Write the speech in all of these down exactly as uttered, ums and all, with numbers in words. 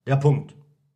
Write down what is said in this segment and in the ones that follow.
Der Punkt.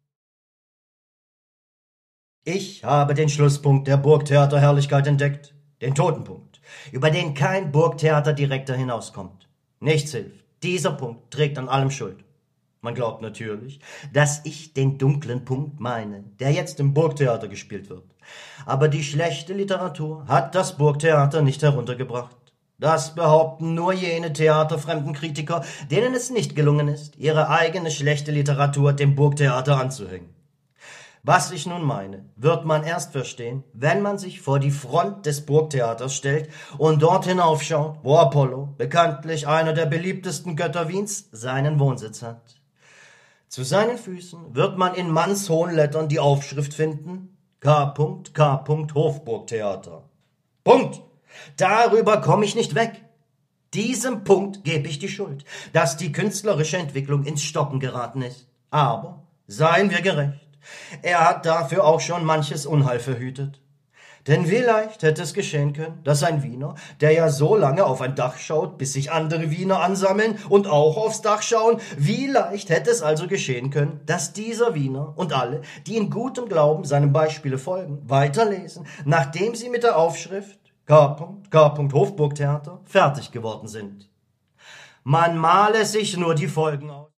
Ich habe den Schlusspunkt der Burgtheaterherrlichkeit entdeckt, den Totenpunkt, über den kein Burgtheaterdirektor hinauskommt. Nichts hilft. Dieser Punkt trägt an allem Schuld. Man glaubt natürlich, dass ich den dunklen Punkt meine, der jetzt im Burgtheater gespielt wird. Aber die schlechte Literatur hat das Burgtheater nicht heruntergebracht. Das behaupten nur jene theaterfremden Kritiker, denen es nicht gelungen ist, ihre eigene schlechte Literatur dem Burgtheater anzuhängen. Was ich nun meine, wird man erst verstehen, wenn man sich vor die Front des Burgtheaters stellt und dort hinaufschaut, wo Apollo, bekanntlich einer der beliebtesten Götter Wiens, seinen Wohnsitz hat. Zu seinen Füßen wird man in mannshohen Lettern die Aufschrift finden: K. K. Hofburgtheater. Punkt! Darüber komme ich nicht weg. Diesem Punkt gebe ich die Schuld, dass die künstlerische Entwicklung ins Stocken geraten ist. Aber seien wir gerecht, er hat dafür auch schon manches Unheil verhütet. Denn wie leicht hätte es geschehen können, dass ein Wiener, der ja so lange auf ein Dach schaut, bis sich andere Wiener ansammeln und auch aufs Dach schauen, wie leicht hätte es also geschehen können, dass dieser Wiener und alle, die in gutem Glauben seinem Beispiele folgen, weiterlesen, nachdem sie mit der Aufschrift K. K. Hofburgtheater fertig geworden sind. Man male sich nur die Folgen aus.